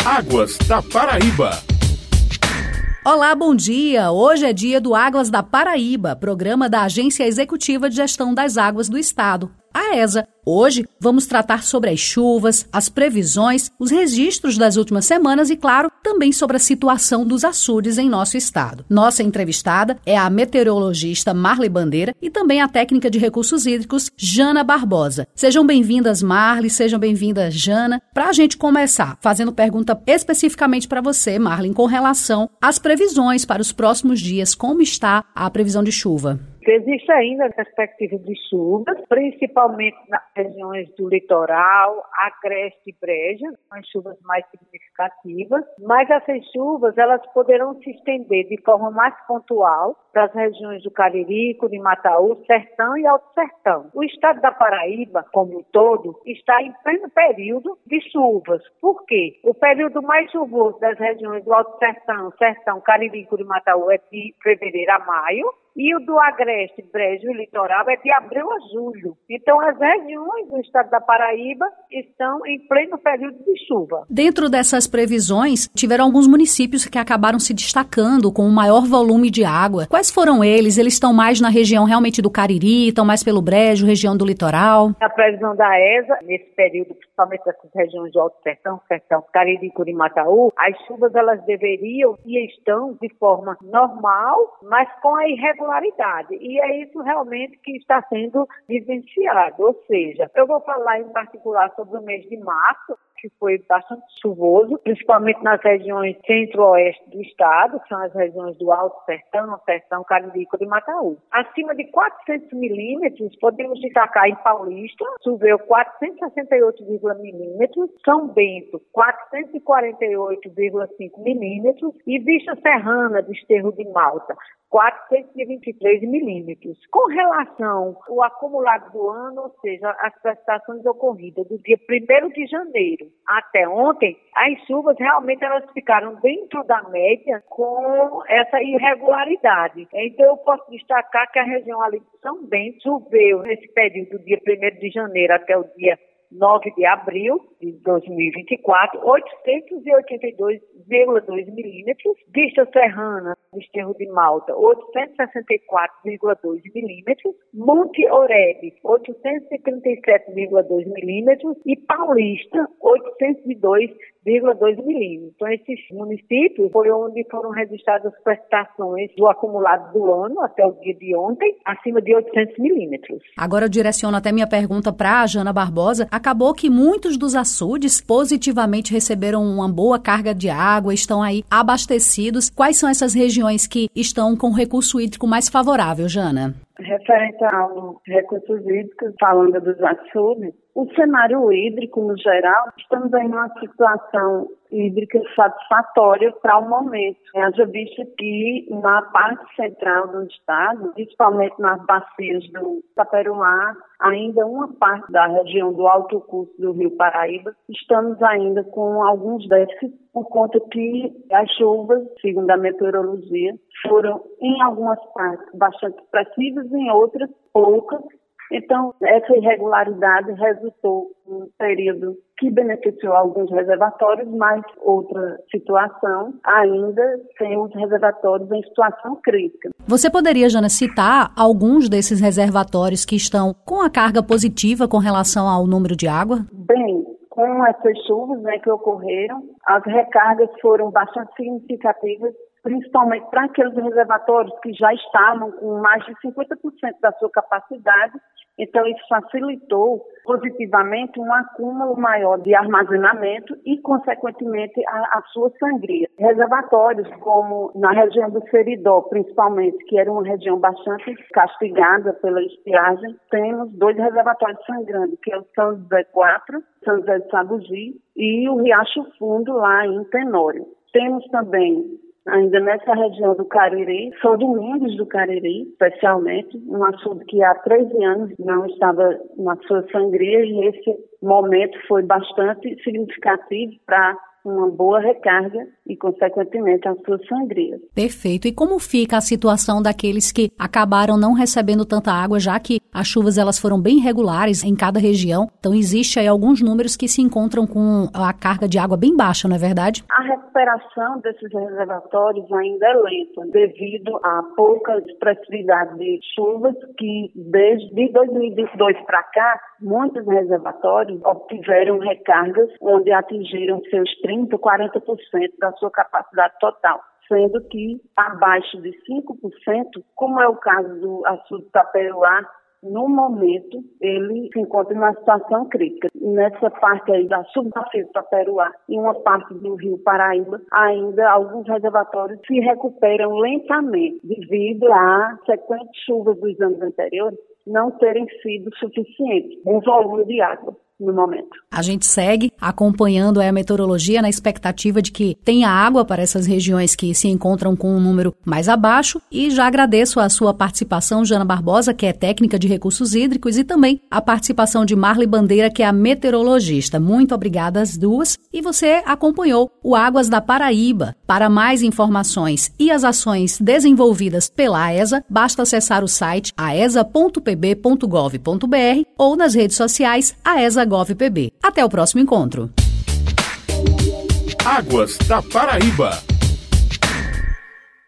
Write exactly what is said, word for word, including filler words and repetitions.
Águas da Paraíba. Olá, bom dia! Hoje é dia do Águas da Paraíba, programa da Agência Executiva de Gestão das Águas do Estado, a ESA. Hoje vamos tratar sobre as chuvas, as previsões, os registros das últimas semanas e, claro, também sobre a situação dos açudes em nosso estado. Nossa entrevistada é a meteorologista Marli Bandeira e também a técnica de recursos hídricos Jana Barbosa. Sejam bem-vindas, Marli, sejam bem-vindas, Jana. Para a gente começar, fazendo pergunta especificamente para você, Marli, com relação às previsões para os próximos dias, como está a previsão de chuva? Existe ainda a perspectiva de chuvas, principalmente nas regiões do litoral, Agreste e Breja, as chuvas mais significativas, mas essas chuvas elas poderão se estender de forma mais pontual para as regiões do Cariri, Curimataú, Sertão e Alto Sertão. O estado da Paraíba, como um todo, está em pleno período de chuvas. Por quê? O período mais chuvoso das regiões do Alto Sertão, Sertão, Cariri e Curimataú é de fevereiro a maio, e o do Agreste, Brejo e Litoral é de abril a julho. Então, as regiões do estado da Paraíba estão em pleno período de chuva. Dentro dessas previsões, tiveram alguns municípios que acabaram se destacando com um maior volume de água. Quais foram eles? Eles estão mais na região realmente do Cariri, estão mais pelo Brejo, região do Litoral? A previsão da ESA, nesse período, principalmente dessas regiões do Alto Sertão, Sertão, Cariri e Curimataú, as chuvas elas deveriam e estão de forma normal, mas com a irregularidade. E é isso realmente que está sendo vivenciado. Ou seja, eu vou falar em particular sobre o mês de março, que foi bastante chuvoso, principalmente nas regiões centro-oeste do estado, que são as regiões do Alto Sertão, Sertão, Cariri e Curimataú. Acima de quatrocentos milímetros, podemos destacar em Paulista, choveu quatrocentos e sessenta e oito vírgula cinco milímetros, São Bento, quatrocentos e quarenta e oito vírgula cinco milímetros e Vista Serrana, do Esterro de Malta, quatrocentos e vinte e três milímetros. Com relação ao acumulado do ano, ou seja, as precipitações ocorridas do dia primeiro de janeiro até ontem, as chuvas realmente elas ficaram dentro da média com essa irregularidade. Então eu posso destacar que a região ali de São Bento choveu nesse período do dia primeiro de janeiro até o dia nove de abril de dois mil e vinte e quatro, oitocentos e oitenta e dois vírgula dois milímetros, Vista Serrana, do Esterro de Malta, oitocentos e sessenta e quatro vírgula dois milímetros, Monte Oreb, oitocentos e trinta e sete vírgula dois milímetros e Paulista, oitocentos e dois vírgula dois milímetros. Então, esses municípios foi onde foram registradas as precipitações do acumulado do ano até o dia de ontem, acima de oitocentos milímetros. Agora eu direciono até minha pergunta para a Jana Barbosa. Acabou que muitos dos açudes positivamente receberam uma boa carga de água, estão aí abastecidos. Quais são essas regiões que estão com recurso hídrico mais favorável, Jana? Referente aos recursos hídricos, falando dos açudes, o cenário hídrico, no geral, estamos em uma situação hídrica satisfatória para o momento. Haja visto que na parte central do estado, principalmente nas bacias do Taperoá, ainda uma parte da região do alto curso do Rio Paraíba, estamos ainda com alguns déficits por conta que as chuvas, segundo a meteorologia, foram em algumas partes bastante expressivas, em outras poucas. Então, essa irregularidade resultou em um período que beneficiou alguns reservatórios, mas outra situação, ainda temos reservatórios em situação crítica. Você poderia, Jana, citar alguns desses reservatórios que estão com a carga positiva com relação ao número de água? Bem, com essas chuvas, né, que ocorreram, as recargas foram bastante significativas, principalmente para aqueles reservatórios que já estavam com mais de cinquenta por cento da sua capacidade. Então, isso facilitou positivamente um acúmulo maior de armazenamento e, consequentemente, a, a sua sangria. Reservatórios como na região do Seridó, principalmente, que era uma região bastante castigada pela estiagem, temos dois reservatórios sangrando, que é o São José quatro, São José de Sabugi e o Riacho Fundo, lá em Tenório. Temos também, ainda nessa região do Cariri, São Domingos do Cariri, especialmente, um açude que há treze anos não estava na sua sangria e esse momento foi bastante significativo para uma boa recarga e, consequentemente, as suas sangrias. Perfeito. E como fica a situação daqueles que acabaram não recebendo tanta água, já que as chuvas elas foram bem regulares em cada região? Então, existe aí alguns números que se encontram com a carga de água bem baixa, não é verdade? A recuperação desses reservatórios ainda é lenta, devido à pouca expressividade de chuvas que, desde dois mil e vinte e dois para cá, muitos reservatórios obtiveram recargas onde atingiram seus trinta, quarenta por cento da sua capacidade total, sendo que abaixo de cinco por cento, como é o caso do açude Taperoá, no momento ele se encontra em uma situação crítica. Nessa parte aí da subbacia do Taperoá e uma parte do Rio Paraíba, ainda alguns reservatórios se recuperam lentamente devido à sequente chuvas dos anos anteriores não terem sido suficientes, um volume de água no momento. A gente segue acompanhando a meteorologia na expectativa de que tenha água para essas regiões que se encontram com um número mais abaixo, e já agradeço a sua participação, Jana Barbosa, que é técnica de recursos hídricos, e também a participação de Marli Bandeira, que é a meteorologista. Muito obrigada às duas. E você acompanhou o Águas da Paraíba. Para mais informações e as ações desenvolvidas pela AESA, basta acessar o site aesa ponto p b ponto gov ponto b r ou nas redes sociais aesa Gov P B. Até o próximo encontro. Águas da Paraíba.